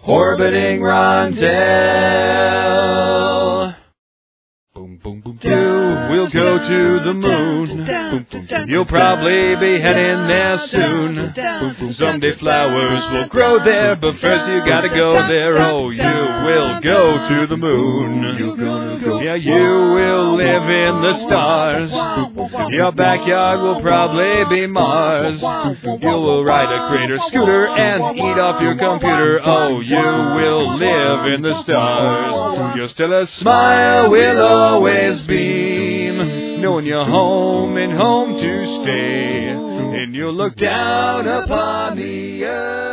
Orbiting Rontel. Boom, boom, boom. We'll go to the moon. Boom, boom, boom. You'll probably be heading there soon. Boom, boom. Someday flowers will grow there, but first you gotta go there. Oh, you will go to the moon. Yeah, you will live in the stars. Your backyard will probably be Mars. You will ride a crater scooter and eat off your computer. Oh, you will live in the stars. You're still a smile will always beam, knowing you're home and home to stay. And you'll look down upon the earth.